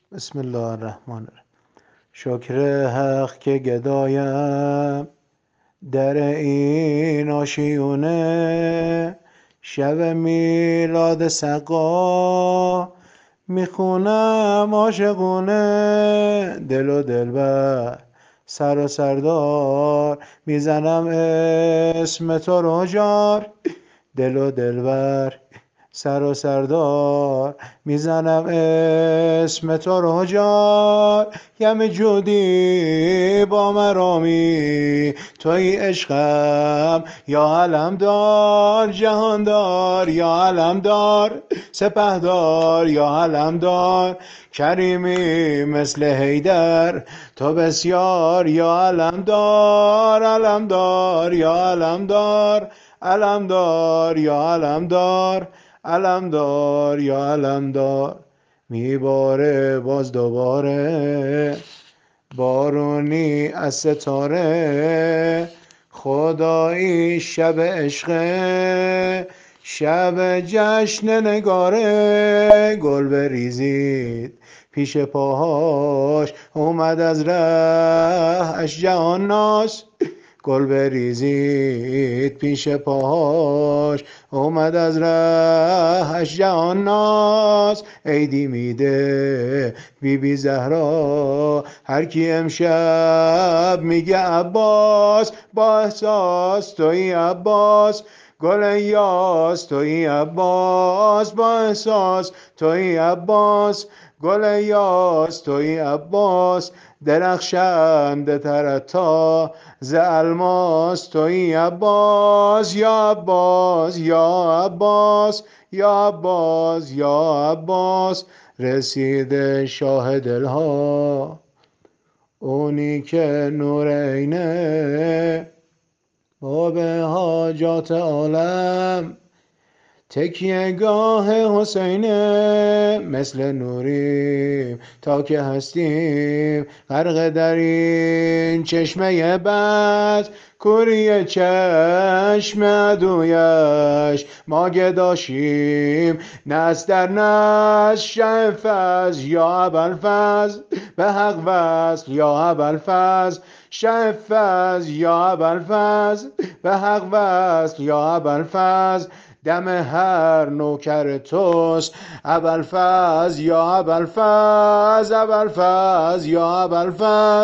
بسم الله الرحمن الرحیم. شکر حق که گدایم در این آشیونه، شب میلاد سقا میخونم عاشقونه. دل و دلبر سر و سردار میزنم اسم تو رو جار. دل و دلبر سر و سردار میزنم اسم تو رو جار. یم جودی با مرامی توی عشقم یا علمدار، جهاندار یا علمدار، سپهدار یا علمدار. کریمی مثل حیدر تو بسیار یا علمدار، علمدار یا علمدار، علمدار یا علمدار، علمدار یا علمدار. میباره باز دوباره بارونی از ستاره، خدایی شب عشقه، شب جشن نگاره. گل بریزید پیش پاهاش اومد از رهش جهان ناز. گل بریزید پیش پاهاش اومد از رهش جهان ناز. عیدی میده بی بی زهرا هر کی امشب میگه عباس، با احساس توی عباس. گل یاس توی عباس، با احساس توی عباس. گل یاس توی عباس، درخشنده تر تا ز الماس توی عباس. یا عباس یا عباس، یا عباس یا عباس. رسیده شاه دلها اونی که نور عینه، باب حاجات عالم تکیه گاه حسینه. مثل نوریم تا که هستیم غرق در این چشمه بد، کوری چشم عدویش ما گداشیم نس در نس. شه فضل یا ابوالفضل به حق وصل یا ابوالفضل، شه فضل یا ابوالفضل به حق وصل یا ابوالفضل. دم هر نوکر توست ابوالفضل یا ابوالفضل، ابوالفضل یا ابوالفضل.